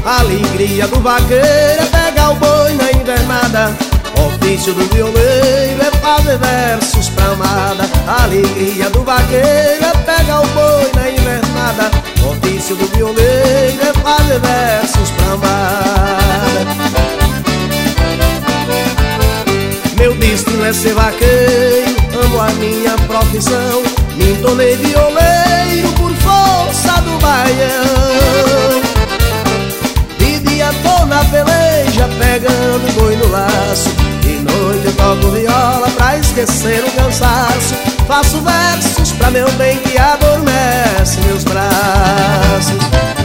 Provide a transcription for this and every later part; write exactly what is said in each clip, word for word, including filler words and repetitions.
A alegria do vaqueiro é pegar o boi na invernada. O ofício do violeiro é fazer versos pra amada. A alegria do vaqueiro é pegar o boi na invernada. O ofício do violeiro é fazer versos pra amada. Meu destino é ser vaqueiro, amo a minha profissão. Me tornei violeiro por força do baião. De dia tô na peleja, pegando boi no laço. De noite eu toco viola pra esquecer o cansaço. Faço versos pra meu bem que adormece meus braços.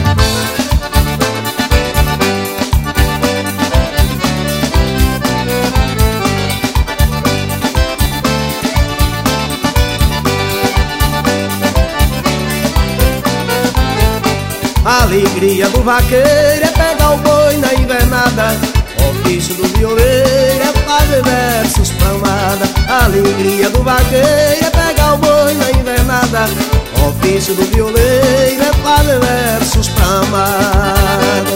A alegria do vaqueiro é pegar o boi na invernada. O ofício do violeiro é fazer versos pra amada. A alegria do vaqueiro é pegar o boi na invernada. O ofício do violeiro é fazer versos pra amada.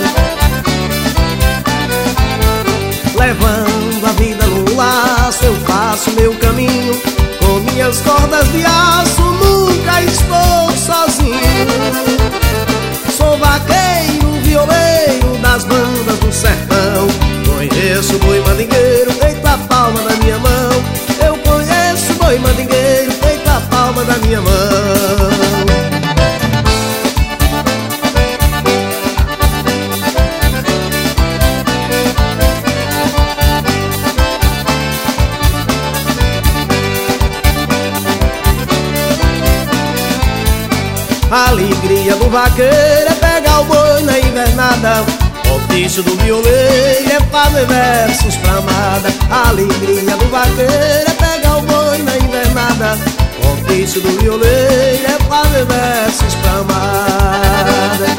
Levando a vida no laço, eu faço meu caminho. Com minhas cordas de aço, nunca estou sozinho. Sou vaqueiro, violeiro das bandas do sertão. Conheço boi mandingueiro feito a palma da minha mão. Eu conheço boi mandingueiro feito a palma da minha mão. A alegria do vaqueiro é pegar o boi na invernada. O ofício do violeiro é fazer versos pra amada. A alegria do vaqueiro é pegar o boi na invernada. O ofício do violeiro é fazer versos pra amada.